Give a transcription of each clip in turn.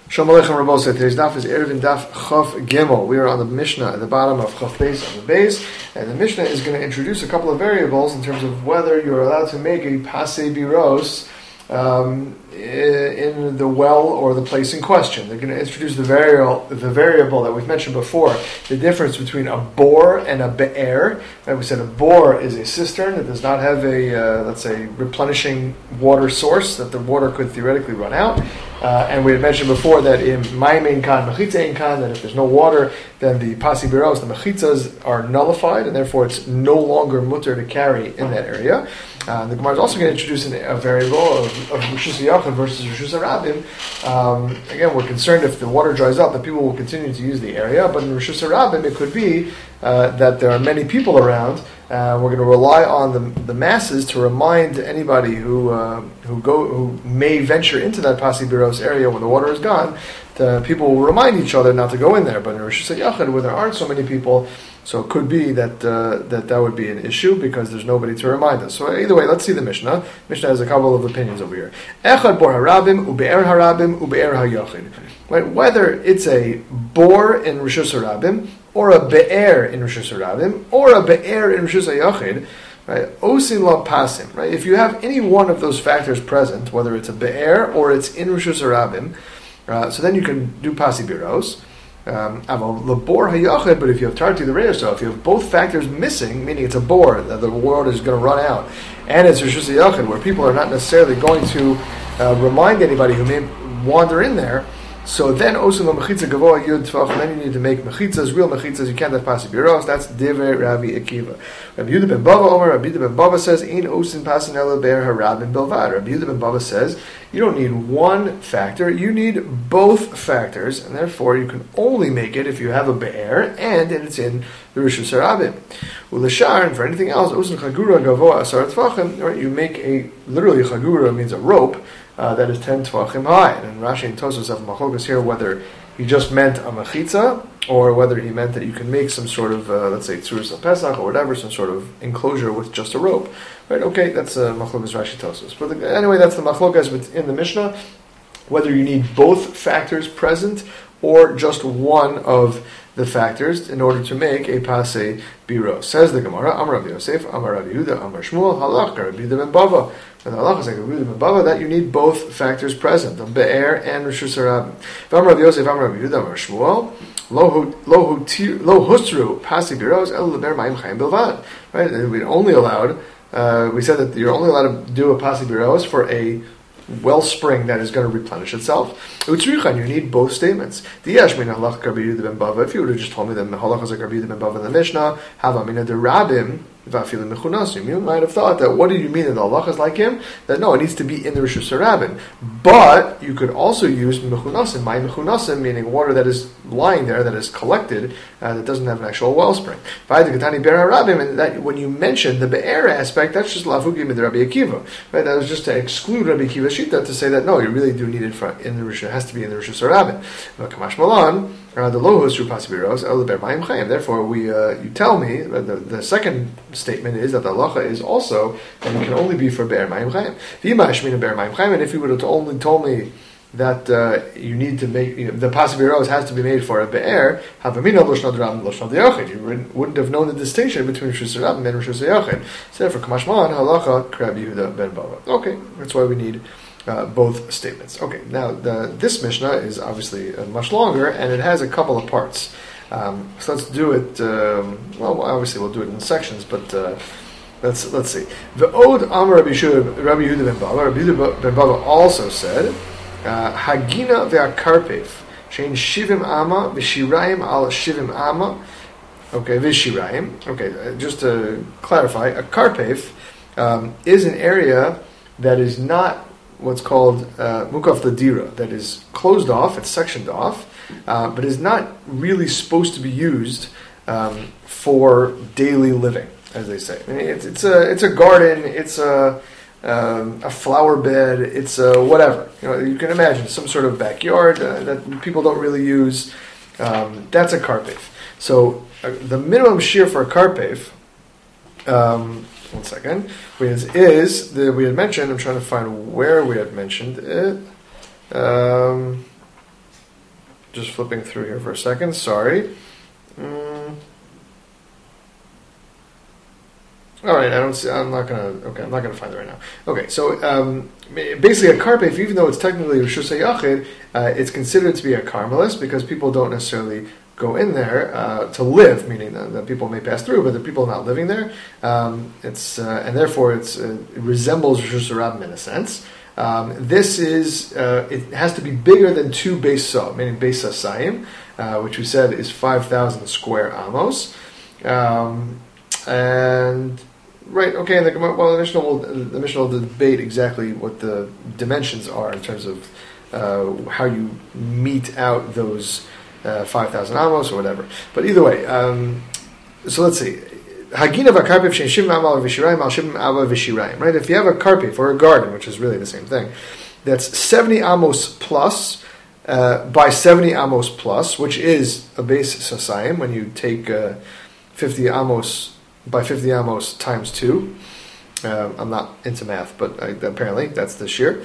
Shalom Aleichem Rabosai. Today's daf is Erevin Daf Chaf Gimel. We are on the Mishnah at the bottom of Chaf Beis on the base, and the Mishnah is going to introduce a couple of variables in terms of whether you're allowed to make a Pasei Biros in the well or the place in question. They're going to introduce the variable that we've mentioned before, the difference between a bore and a be'er. Like we said, a bore is a cistern that does not have a, let's say, replenishing water source that the water could theoretically run out. And we had mentioned before that in Mayim Ein Kan, Mechitza Ein Kan, that if there's no water, then the Pasi Biros, the Mechitzas, are nullified, and therefore it's no longer mutter to carry in that area. The Gemara is also going to introduce a variable of Rishus Yachid versus Rishus Harabim. Again, we're concerned if the water dries up, that people will continue to use the area, but in Rishus Harabim, it could be that there are many people around. We're going to rely on the masses to remind anybody who may venture into that Pasi Biros area when the water is gone. People will remind each other not to go in there. But in Rishus Yachid, where there aren't so many people, so it could be that that would be an issue because there's nobody to remind us. So either way, let's see the Mishnah. Mishnah has a couple of opinions over here. Echad bor harabim ube'er harabim ube'er hayachid. Right, whether it's a bor in Rishus Harabim or a be'er in Rishus Harabim or a be'er in Rishus Hayachid, right? Osin la pasim. Right, if you have any one of those factors present, whether it's a be'er or it's in Rishus Harabim, so then you can do Pasi Biros. Labor hayachid, but if you have tarti the reya, so if you have both factors missing, meaning it's a bore that the water is going to run out, and it's Rishus Hayachid where people are not necessarily going to remind anybody who may wander in there. So then osim mechitza gavoa yud tvach, and then you need to make mechitzas, real mechitzas. You can't have Pasi Biros. That's divrei Rabbi Akiva. Rabbi Yehuda ben Bava Omer. Rabbi Yehuda ben Bava says ein osin pasin ela be'er harabim bilvad. Rabbi Yehuda ben Bava says you don't need one factor, you need both factors, and therefore you can only make it if you have a be'er and it's in the Rishus Harabim. Ulashar, and for anything else, osin chagura gavoa asar tvachim. Right, you make literally chagura means a rope. That is 10 tvachim high. And Rashi and Tosfos have machlokas here whether he just meant a mechitza or whether he meant that you can make some sort of, let's say, tzuras al-pesach or whatever, some sort of enclosure with just a rope. Right? Okay, that's machlokas Rashi Tosfos. But anyway, that's the machlokas within the Mishnah, whether you need both factors present or just one of the factors in order to make a Pasei Biros. Says the Gemara, Amar Rabbi Yosef, Amar Rabbi Yehuda, Amar Shmuel, Halach, Rabbi Yehuda ben Bava. And the halach is like Rabbi Yehuda ben Bava that you need both factors present, the be'er and Rishus Harabim. Amar Rabbi Yosef, Amar Rabbi Yehuda, Amar Shmuel, Lo hustru Pasei Biros el leber ma'im chayim bilvad. Right? We only allowed. We said that you're only allowed to do a Pasei Biros for a wellspring that is going to replenish itself. Utzrichan, you need both statements. Diyash min halach Rabbi Yehuda ben Bava. If you would have just told me that halach is like Rabbi Yehuda ben Bava in the Mishnah, hava mina de rabim. You might have thought that, what do you mean that the halacha is like him? That no, it needs to be in the Rishus Harabim. But you could also use mechunasim, my mechunasim, meaning water that is lying there, that is collected, that doesn't have an actual wellspring. And that when you mentioned the be'er aspect, that's just lafugi mid Rabbi Akiva. Right? That was just to exclude Rabbi Akiva Shita to say that no, you really do need it in the Rishus. It has to be in the Rishus Harabim. But Kamash Malan. The lohus through Pasi Biros el leber ma'im chayim. Therefore, you tell me that the second statement is that the halacha is also that it can only be for be'er ma'im chayim. V'ima shmina be'er ma'im chayim. And if you would have only told me that you need to make the Pasi Biros has to be made for a be'er, havamina l'shnad ram l'shnad yachid. You wouldn't have known the distinction between Rishus Harabim and Rishus Yachid. So therefore, Kamashman halacha Rabbi Yehuda ben Bava. Okay, that's why we need both statements. Okay, now this Mishnah is obviously much longer, and it has a couple of parts. So let's do it. Well, obviously we'll do it in sections, but let's see. The Od Amar Rabbi Yehuda ben Bava. Rabbi Yehuda ben Bava also said, Hagina ve'akarpev shein shivim ama v'shirayim al shivim ama. Okay, v'shirayim. Okay, just to clarify, a karpev is an area that is not what's called mukaf ladira, that is closed off, it's sectioned off, but is not really supposed to be used for daily living, as they say. I mean, it's a garden, it's a flower bed, it's whatever. You can imagine some sort of backyard that people don't really use. That's a karpev. So the minimum shear for a karpev. One second. We had mentioned, I'm trying to find where we had mentioned it. just flipping through here for a second. Sorry. All right, I don't see. I'm not gonna find it right now. Okay, so basically a karpef, even though it's technically Rishus HaYachid, it's considered to be a karmelis because people don't necessarily go in there to live, meaning that people may pass through, but the people not living there. And therefore it resembles Rishus HaRabim in a sense. This is it has to be bigger than 2 beis sa, meaning beis sasayim, which we said is 5,000 square amos, and. Right. Okay. The Mishnah will debate exactly what the dimensions are in terms of how you mete out those 5,000 amos or whatever. But either way, so let's see. Hagina v'karpif she'shivim amal v'shirayim al shivim ava v'shirayim. Right. If you have a karpif or a garden, which is really the same thing, that's 70 amos plus by 70 amos plus, which is a beis sasayim. When you take 50 amos. By 50 amos times 2. I'm not into math, but apparently that's the shear.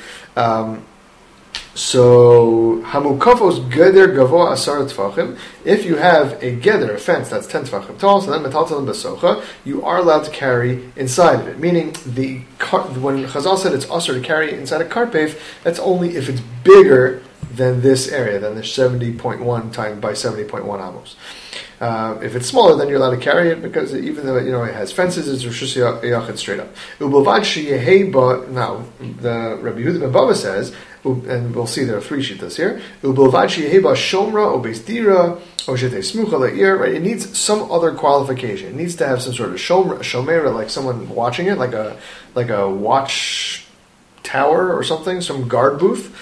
So, hamukafos geder gavoa asar tfachim. If you have a geder, a fence that's 10 tfachim tall, so then metaltalim besocha, you are allowed to carry inside of it. Meaning, when Chazal said it's asar to carry inside a karpef, that's only if it's bigger than this area, than the 70.1 times by 70.1 amos. If it's smaller, then you're allowed to carry it because even though it has fences, it's Rishus HaYachid straight up. Now, the Rabbi Yehuda ben Bava says, and we'll see there are 3 shittas here. Shomra or beis dira or smucha le'ir. Right? It needs some other qualification. It needs to have some sort of shomera, like someone watching it, like a watch tower or something, some guard booth.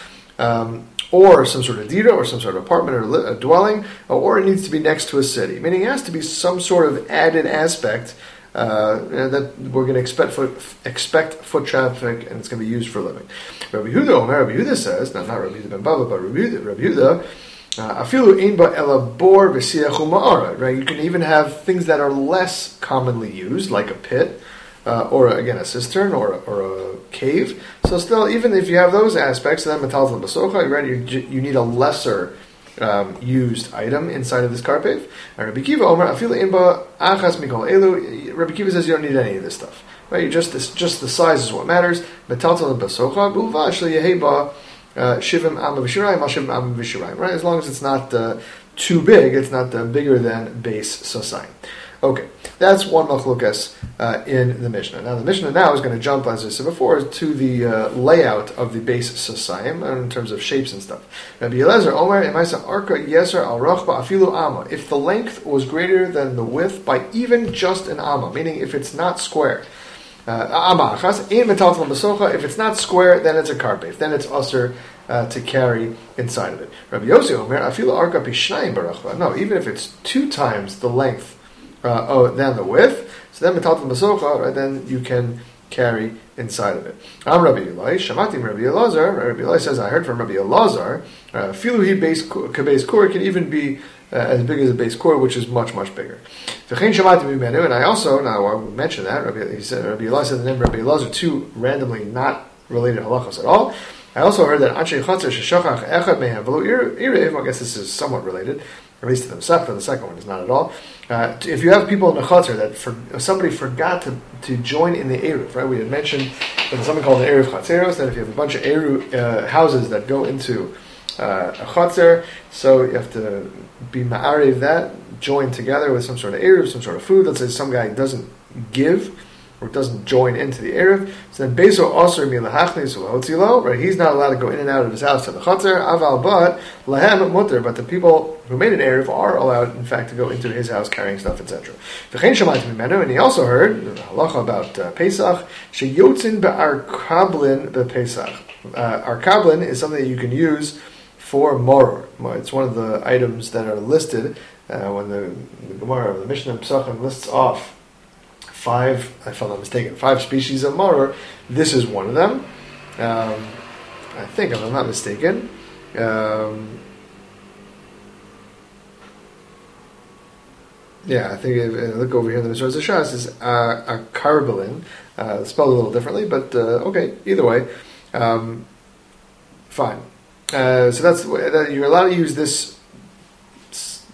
Or some sort of dira, or some sort of apartment or a dwelling, or it needs to be next to a city. Meaning it has to be some sort of added aspect that we're going to expect foot traffic, and it's going to be used for living. Rabbi Yehuda says, not Rabbi Yehuda ben Bava, but Rabbi Yehuda, afilu ein ba ela bor v'siach u'ma'ara. Right? You can even have things that are less commonly used, like a pit, or again a cistern or a cave. So still, even if you have those aspects, then metaltal basocha, right? You need a lesser used item inside of this karpef. Rabbi Kiva Omer afil imba achas mikol elu. Rabbi Kiva says you don't need any of this stuff, right? Just the size is what matters. Metaltal basocha b'uvash leyeheba shivim am v'shirayim al shivim am v'shirayim. Right? As long as it's not too big, it's not bigger than beis sasayim. Okay, that's one machlokas in the Mishnah. Now the Mishnah now is going to jump, as I said before, to the layout of the beis sasayim in terms of shapes and stuff. Rabbi Elazar Omer emaisa arka yeser al rachba afilu amma. If the length was greater than the width by even just an amma, meaning if it's not square, amma achas ein metaltal basocha. If it's not square, then it's a karpef. Then it's usher to carry inside of it. Rabbi Yossi Omer afilu arka pishnayim barachba. No, even if it's 2 times the length. Than the width, so then metaltal basocha, right? Then you can carry inside of it. I'm Rabbi Elai. Shamatim Rabbi Elazar. Rabbi Elai says, I heard from Rabbi Elazar. Filuhi beis kur can even be as big as a beis kur, which is much bigger. V'chein shamatim mimenu, and I also I will mention that Rabbi Elai said the name Rabbi Elazar, 2 randomly not related halachos at all. I also heard that Anshe Chatzar sheshachach echad mehem v'lo irev. I guess this is somewhat related. At least to themselves, but the second one is not at all. If you have people in the chutzner that somebody forgot to join in the Eruv, right? We had mentioned there's something called the Eruv Chatzeros, that if you have a bunch of Eruv houses that go into a chutzner, so you have to be ma'arev that, join together with some sort of Eruv, some sort of food. Let's say some guy doesn't give, or doesn't join into the Eruv, so then Beso Osir Milahachnis Ulotzilo, right? He's not allowed to go in and out of his house to the Chatzar, Aval, but Lahem Mutter, but the people who made an Eruv are allowed, in fact, to go into his house carrying stuff, etc. And he also heard the halacha about Pesach, Sheyotzin Be'ar Kablin Be'Pesach. Arkablin is something that you can use for moror. It's one of the items that are listed when the Gemara, the Mishnah Pesachim lists off 5, if I'm not mistaken, 5 species of maror. This is one of them. I think, if I'm not mistaken. Yeah, I think if look over here in the Mishra Zashas is a carbalin, spelled a little differently, but okay, either way, fine. So that's you're allowed to use this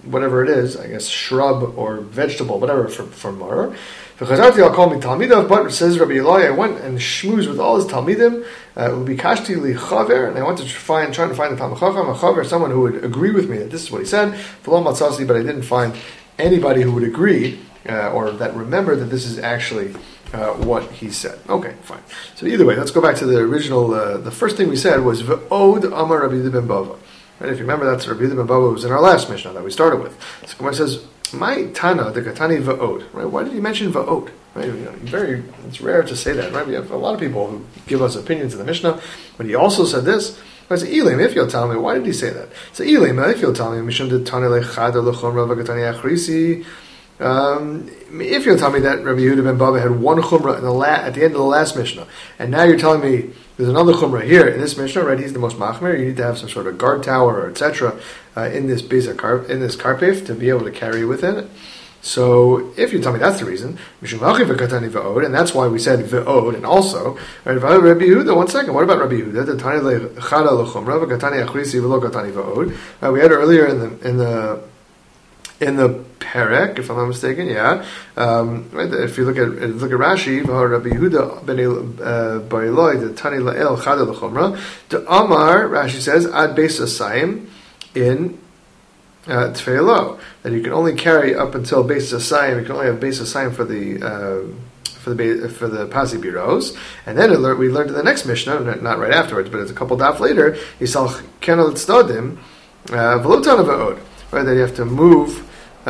whatever it is, I guess shrub or vegetable, whatever, for Mar. But says Rabbi Eloi, I went and schmoozed with all his Talmidim, ubikashti li chaver, and I went to trying to find a Talmid Chacham, a chaver, someone who would agree with me that this is what he said, but I didn't find anybody who would agree, or that remembered that this is actually what he said. Okay, fine. So either way, let's go back to the original, the first thing we said was V'od Amar Rabbi Yehuda ben Bava. Right, if you remember, that's Rabbi Yehuda ben Bava was in our last Mishnah that we started with. So Gemara says, my Tana, the Katani Va'od. Right? Why did he mention Va'od? Right? It's rare to say that. Right? We have a lot of people who give us opinions in the Mishnah, but he also said this. I say, Elim, if you'll tell me, why did he say that? So Elim, if you'll tell me, Mishum de Tana lechad lechumra v'Katani achrisi. If you'll tell me that Rabbi Yehuda ben Bava had one chumrah at the end of the last Mishnah, and now you're telling me there's another chumrah here in this Mishnah, right? He's the most machmir. You need to have some sort of guard tower or etc. In this karpef to be able to carry within it. So if you tell me that's the reason, and that's why we said ve'od, and also right, Rabbi Yehuda. 1 second. What about Rabbi Yehuda? The tani lechada lechumra v'katani achrisi v'lo katani ve'od. We had earlier in the Perek, if I'm not mistaken, yeah. Right, if you look at Rashi, Rabbi Yehuda ben Bariloi, the Tani La'el Chada L'Chumra, the Amar, Rashi says, Ad Beis Asayim in Tfeilo, that you can only carry up until Beis Asayim. You can only have Beis Asayim for the Pasi Biros, and then we learned in the next Mishnah, not right afterwards, but it's a couple daf later, Yisal Kenal Tzdodim V'lo Va'od. Right, that you have to move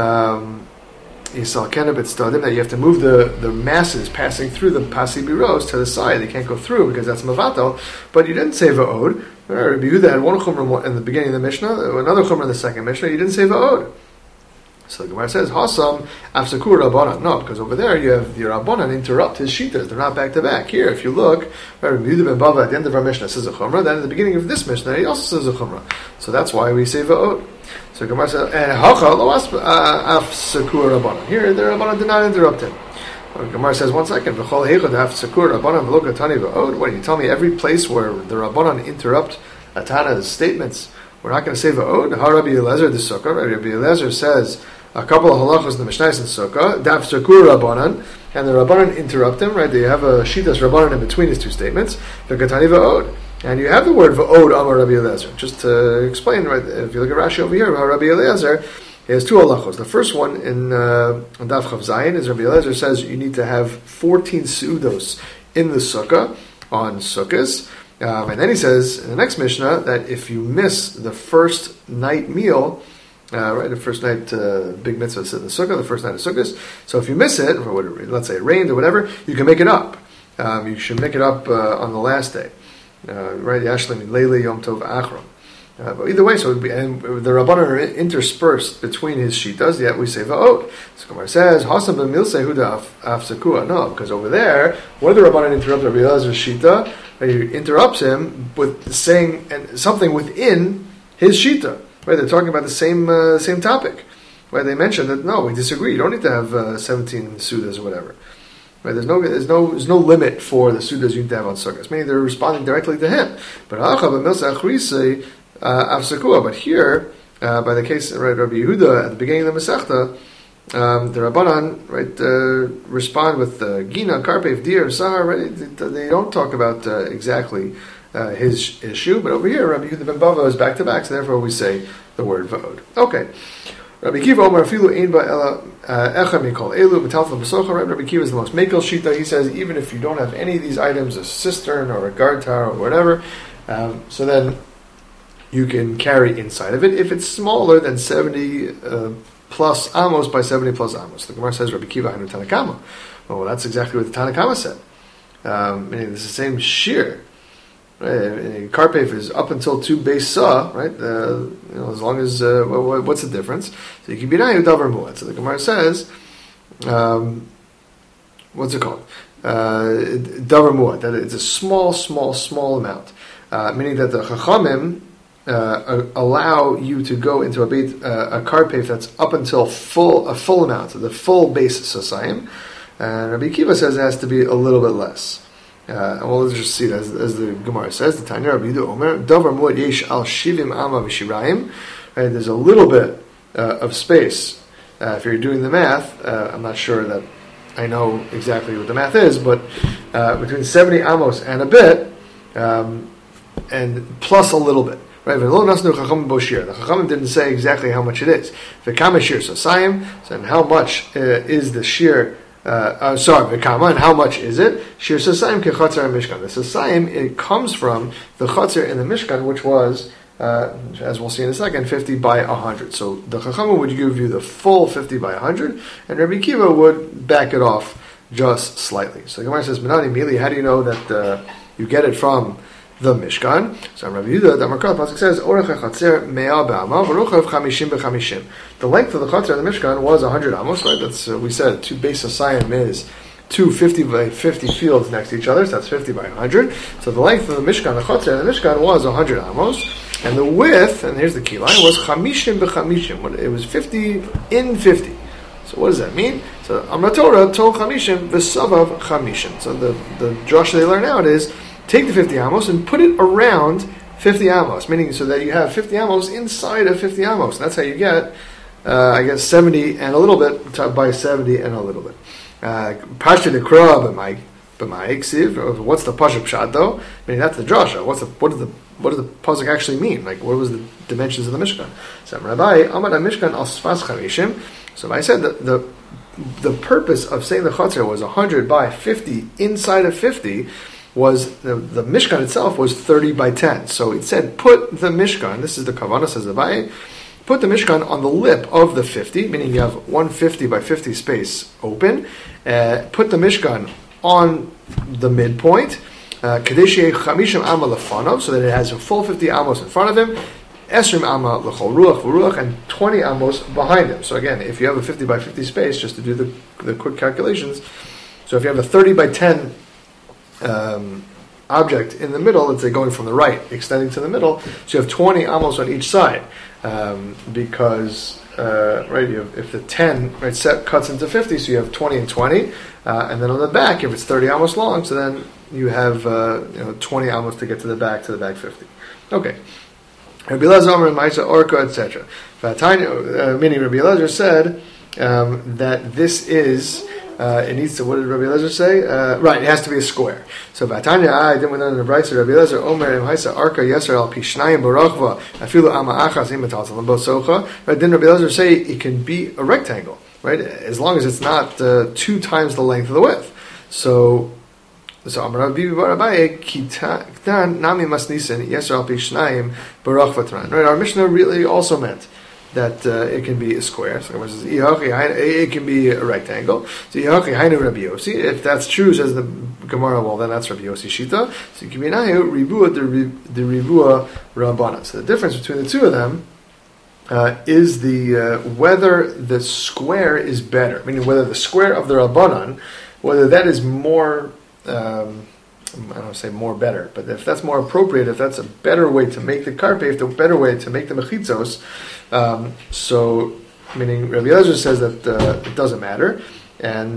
Yisal Kenabit Stadim, that you have to move the masses passing through the Pasi Biros to the side. They can't go through because that's Mavatal. But you didn't say Va'od. Rabbi Yehuda had one chumrah in the beginning of the Mishnah, another chumrah in the second Mishnah. You didn't say Va'od. So the Gemara says, Hasam Afsakur Rabbanan. No, because over there you have the Rabbanan interrupt his shitas. They're not back to back. Here, if you look, Rabbi Yehuda ben Bava at the end of our Mishnah says a chumrah. Then at the beginning of this Mishnah, he also says a chumrah. So that's why we say Va'od. So Gemara says, Hacha lo Afsakur Rabbanan. Here, the Rabbanan did not interrupt him. Gemara says, 1 second. V'chol heichad Afsakur Rabbanan v'lo katani Va'od. What do you tell me? Every place where the Rabbanan interrupt Atana's statements, we're not going to say Va'od. Ha Rabbi Eliezer the Sukkah. Rabbi Eliezer says a couple of halachos in the Mishnayos in Sukkah, Daf Sakur Rabbanan, and the Rabbanan interrupt him, right? They have a Shitas Rabbanan in between his two statements, V'katani Va'od. And you have the word Va'od Amar Rabbi Eliezer. Just to explain, right, if you look at Rashi over here, Rabbi Eliezer, he has two halachos. The first one in Daf Chav Zayin is Rabbi Eliezer says you need to have 14 seudos in the Sukkah, on Sukkahs. And then he says in the next Mishnah that if you miss the first night meal, right, the first night big mitzvah to sit in the sukkah, the first night of sukkahs. So if you miss it, or let's say it rained or whatever, you can make it up. You should make it up on the last day, right? Yashlim Leili Yom Tov Achron. But either way, so it would be, and the Rabbanan are interspersed between his shitas. Yet we say Va'od. So Gemara says Hasam b'Milsei Huda Afsakua. No, because over there, what did the Rabbanan interrupt Rabbi Elazar's shita? He interrupts him with saying something within his shita. Right, they're talking about the same topic. Right, they mentioned that no, we disagree. You don't need to have 17 sudas or whatever. Right, there's no limit for the sudas you need to have on sukkahs. Meaning they're responding directly to him. But but here, by the case of Rabbi Yehuda at the beginning of the Masechta, the Rabbanan respond with Gina, Karpev, Dir, Sahar. Right, they don't talk about exactly his issue, but over here, Rabbi Yehuda ben Bava is back to back, so therefore we say the word Va'od. Okay. Rabbi Kiva Omer Filu Ein Ba'ela Echa Mikol Elu B'Talfel B'Socha. Rabbi Kiva is the most Mekel Shita. He says even if you don't have any of these items, a cistern or a guard tower or whatever, so then you can carry inside of it if it's smaller than 70 plus amos by 70 plus amos. The Gemara says Rabbi Kiva Hanu Tanakama. Well, that's exactly what the Tanakama said. Meaning it's the same shear. Right? Karpef is up until 2 base saw, right? As long as what's the difference? So you can be nayu davar muad. So the Gemara says, what's it called? Davar muad. That it's a small amount. Meaning that the Chachamim allow you to go into a karpef that's up until a full amount, so the full base sasayim. And Rabbi Kiva says it has to be a little bit less. And we'll just see it as the Gemara says. The Tanya Rabbi Yehuda Omer Davar Muad Yesh Al Shivim Ama V'Shirayim. There's a little bit of space. If you're doing the math, I'm not sure that I know exactly what the math is, but between 70 amos and a bit, and plus a little bit. Right? The Chachamim didn't say exactly how much it is. V'kama shir sasayim, and how much is the shir? V'kama, and how much is it? Shir sasayim kechatzer mishkan. The sasayim, it comes from the chatzer in the mishkan, which was, as we'll see in a second, 50 by 100. So the Chachamim would give you the full 50 by 100, and Rabbi Kiva would back it off just slightly. So the Gemara says, Menani Mili, how do you know that you get it from the Mishkan? So Rabbi Yehuda, the Amakar Pasuk says, Orech HaChatzer me'ah b'ama v'ruchav 50 b'chamishim. The length of the Chatzer in the Mishkan was 100 amos, right? That's, we said, two base of Siyam is two 50 by 50 fields next to each other, so that's 50 by 100. So the length of the Mishkan, the Chatzer in the Mishkan was 100 amos, and the width, and here's the key line, was 50 b'chamishim. It was 50 in 50. So what does that mean? So Amar Torah told chamishim v'savav chamishim. So the drush they learn out is take the 50 amos and put it around 50 amos, meaning so that you have 50 amos inside of 50 amos. And that's how you get, 70 and a little bit by 70 and a little bit. Pashta the Kra b'mai ksiv. What's the pasuk pshat though? Meaning that's the drasha. What does the pasuk actually mean? Like what was the dimensions of the Mishkan? So Rabbi Amad Mishkan al sfas chamishim. So I said that the purpose of saying the Chatzar was 100 by 50 inside of 50 was the Mishkan itself was 30 by 10. So it said put the Mishkan, this is the Kavanah, says the Abaye, put the Mishkan on the lip of the 50, meaning you have 150 by 50 space open. Put the Mishkan on the midpoint, Kadeshiyeh Chamishim Amma Lefanov, so that it has a full 50 amos in front of him. Esrim Amma L'chol Ruach V'Ruach, and 20 amos behind him. So again, if you have a 50 by 50 space, just to do the quick calculations, so if you have a 30 by 10 object in the middle, let's say going from the right, extending to the middle, so you have 20 amos on each side, because right, if the 10 right set cuts into 50, so you have 20 and 20, and then on the back, if it's 30 amos long, so then you have 20 amos to get to the back 50. Okay. Rabbi Elazar, Omer, Maisa, Orka, etc. Meaning Rabbi Elazar said that this is, it needs to, what did Rabbi Elazar say? Right, it has to be a square. So Vatanya, I didn't know in the Brayso, Rabbi Elazar, Omer, Maisa, Orka, Yeser, Al Pishnayim, Barachva, Afilu Ama Achas, Imatal, Salambo Socha. Right, didn't Rabbi Elazar say it can be a rectangle, right? As long as it's not 2 times the length of the width. So Amar Rabbi Barabaye Kitan Nami Masnisen Yeser Al Pishnayim Barach Vatran. Right, our Mishnah really also meant that it can be a square. So it can be a rectangle. So Rabbi Yossi. If that's true, says the Gemara, well then that's Rabbi Yossi Shita. So Kiminayu Ribua the Ribua Rabbana. So the difference between the two of them is the whether the square is better, meaning whether the square of the Rabbanan, whether that is more. I don't want to say more better, but if that's more appropriate, if that's a better way to make the karpeh, if the better way to make the mechitzos, so meaning Rabbi Elazar says that it doesn't matter, and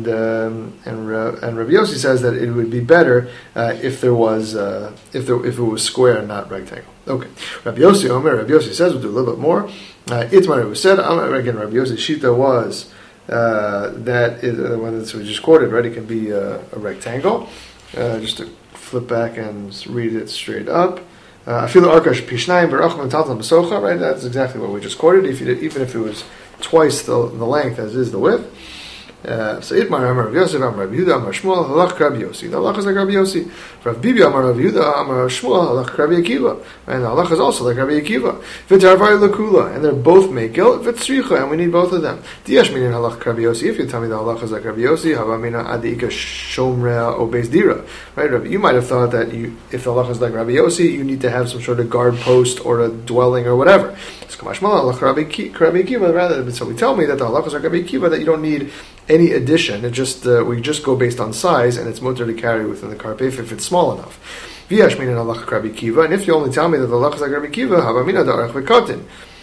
Rabbi Yossi says that it would be better if there was if it was square and not rectangle. Okay, Rabbi Yossi says we'll do a little bit more. Itmar, it was said again. Rabbi Yossi's shita was. That is the one that we just quoted, right? It can be a rectangle. Just to flip back and read it straight up. Afilu Arkash Pishnayim Barachman Taltam Besocha, right? That's exactly what we just quoted. Even if it was twice the length as is the width. So Itmar Amar Rav Yosef Amar Rav Yehuda Amar Shmuel Halach Rabbi Yossi. The halach is like Rabbi Yossi. Rav Bibi Amar Rav Yehuda Amar Shmuel Halach Rabbi Akiva. And the halach is also like Rabbi Akiva. V'tarvar lekula, and they're both mekil. V'tzricha, and we need both of them. Diyash minin halach Rabbi Yossi. If you tell me the halach is like Rabbi Yossi, havamina adika shomrea obeis dira. Right, Rabbi? You might have thought that if the halach is like Rabbi Yossi, you need to have some sort of guard post or a dwelling or whatever. So Rabbi Akiva, rather. So we tell me that the halach is like Rabbi Akiva, that you don't need any addition. It just we just go based on size, and it's mutter to carry within the karpef if it's small enough. V'yash minin halach Rabbi Akiva, and if you only tell me that the halach is like Rabbi Akiva, havamina darach v'katin,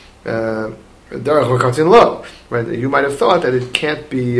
darach v'katin lo. Right? You might have thought that it can't be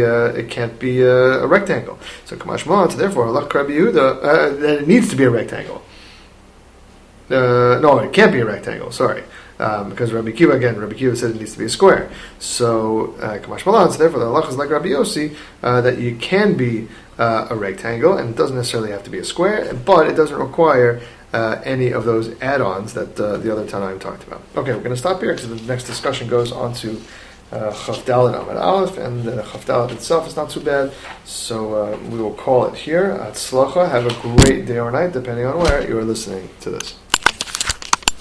a rectangle. So kamashma, therefore halach Rabbi Yehuda that it needs to be a rectangle. No, it can't be a rectangle. Sorry. because Rabbi Kiva said it needs to be a square. So Kamash Malan, so therefore the halacha is like Rabbi Yossi, that you can be a rectangle, and it doesn't necessarily have to be a square, but it doesn't require any of those add-ons that the other Tanaim talked about. Okay, we're going to stop here because the next discussion goes on to Chaf Dalet Amud Aleph, and Chaf Dalet itself is not too bad, so we will call it here. Tzlacha, have a great day or night, depending on where you are listening to this.